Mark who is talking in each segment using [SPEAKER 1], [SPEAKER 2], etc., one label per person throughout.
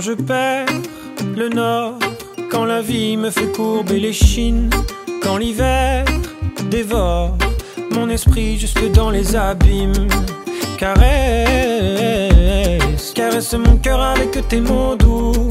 [SPEAKER 1] Quand je perds le nord, quand la vie me fait courber les chines, quand l'hiver dévore mon esprit jusque dans les abîmes. Caresse, caresse mon cœur avec tes mots doux.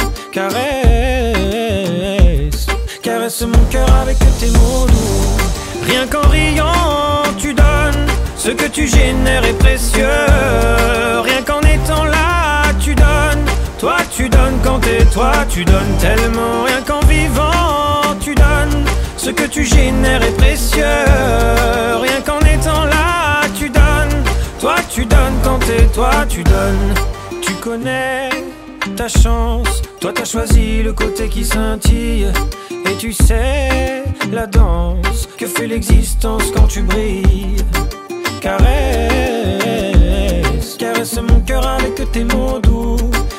[SPEAKER 1] Caresse, caresse mon cœur avec tes mots doux. Rien qu'en riant tu donnes, ce que tu génères est précieux. Rien qu'en étant là tu donnes, toi tu donnes quand t'es toi, tu donnes tellement. Rien qu'en vivant tu donnes, ce que tu génères est précieux. Rien qu'en étant là tu donnes, toi tu donnes quand t'es toi, tu donnes. Tu connais ta chance, toi t'as choisi le côté qui scintille. Et tu sais la danse que fait l'existence quand tu brilles. Caresse, caresse mon cœur avec tes mots doux.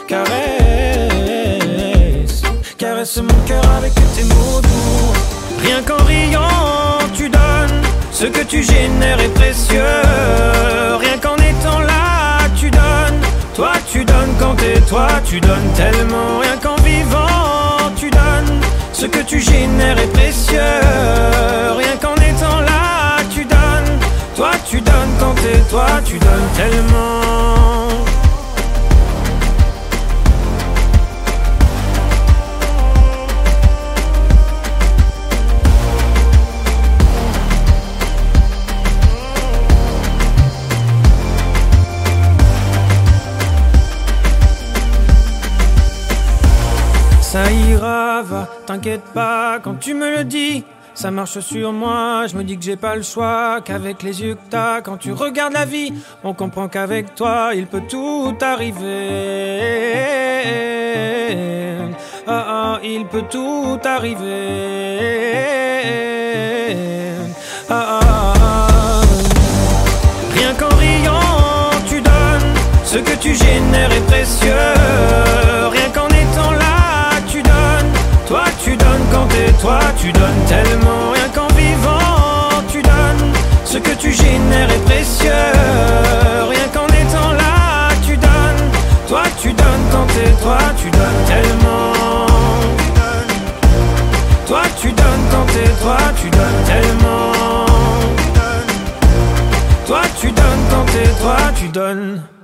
[SPEAKER 1] Caresse, caresse mon cœur avec tes mots doux. Rien qu'en riant tu donnes, ce que tu génères est précieux. Rien qu'en étant là tu donnes, toi tu donnes quand t'es toi, tu donnes tellement. Rien qu'en vivant tu donnes, ce que tu génères est précieux. Rien qu'en étant là tu donnes, toi tu donnes quand t'es toi, tu donnes tellement. Ça ira, va, t'inquiète pas quand tu me le dis. Ça marche sur moi, je me dis que j'ai pas le choix, qu'avec les yeux que t'as, quand tu regardes la vie, on comprend qu'avec toi, il peut tout arriver. Ah ah, il peut tout arriver. Ah ah. Rien qu'en riant, tu donnes, ce que tu génères est précieux. Rien qu'en étant là, tu donnes, toi tu donnes quand t'es toi, tu donnes tellement. Rien qu'en vivant tu donnes, ce que tu génères est précieux. Rien qu'en étant là tu donnes, toi tu donnes quand t'es toi, tu donnes tellement. Toi tu donnes quand t'es toi, tu donnes tellement. Toi tu donnes quand t'es toi, tu donnes.